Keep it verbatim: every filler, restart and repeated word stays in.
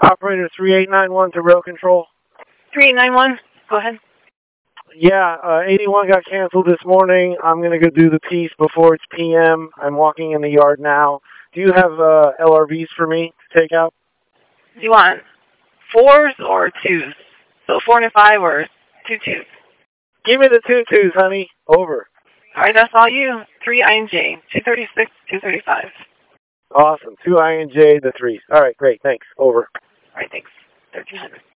Operator three eight nine one to rail control. three eight nine one, go ahead. Yeah, uh, eighty-one got canceled this morning. I'm going to go do the piece before it's P M. I'm walking in the yard now. Do you have uh, L R Vs for me to take out? Do you want fours or twos? So four and a five or two twos? Give me the two twos, honey. Over. All right, that's all you. three I N J, two thirty-six, two thirty-five. Awesome. two I N J, the threes. All right, great. Thanks. Over. All right, thanks. thirteen hundred.